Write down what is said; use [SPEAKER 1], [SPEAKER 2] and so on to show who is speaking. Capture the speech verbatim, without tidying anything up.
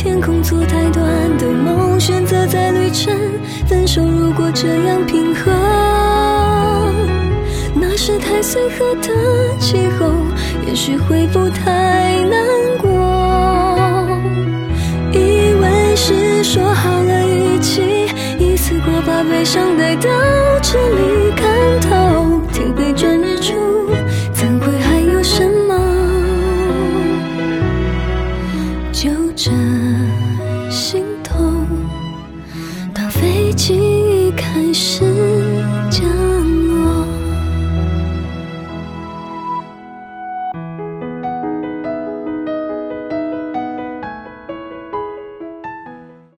[SPEAKER 1] 天空做太短的梦，选择在旅程。分手如果这样平衡，那是太随和的气候，也许会不太难过。以为是说好了一起，一次过把悲伤带到这里，